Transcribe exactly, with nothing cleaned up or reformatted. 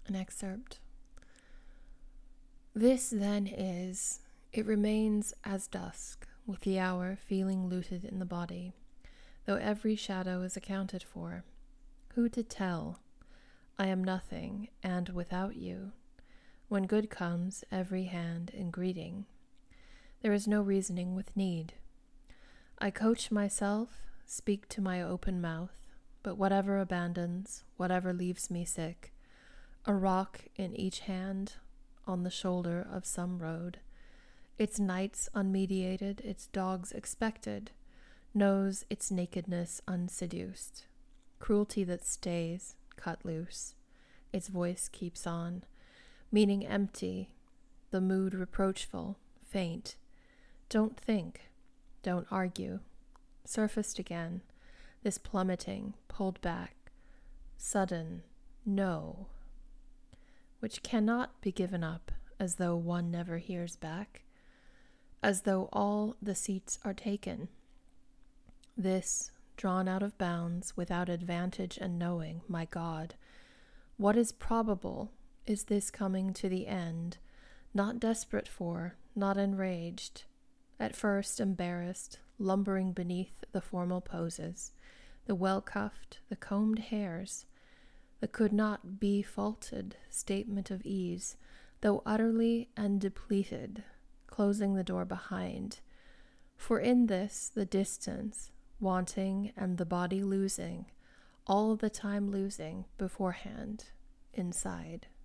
An excerpt. This then is, it remains as dusk, with the hour feeling looted in the body, though every shadow is accounted for. Who to tell? I am nothing, and without you. When good comes, every hand in greeting. There is no reasoning with need. I coach myself, speak to my open mouth, but whatever abandons, whatever leaves me sick, a rock in each hand, on the shoulder of some road, its nights unmediated, its dogs expected, knows its nakedness unseduced, cruelty that stays, cut loose, its voice keeps on, meaning empty, the mood reproachful, faint, don't think, don't argue, surfaced again, this plummeting, pulled back, sudden, no, which cannot be given up as though one never hears back, as though all the seats are taken. This, drawn out of bounds, without advantage and knowing, my God, what is probable is this coming to the end, not desperate for, not enraged, at first embarrassed, lumbering beneath the formal poses, the well-cuffed, the combed hairs, the could not be faulted statement of ease, though utterly and depleted, closing the door behind. For in this, the distance, wanting and the body losing, all the time losing beforehand, inside.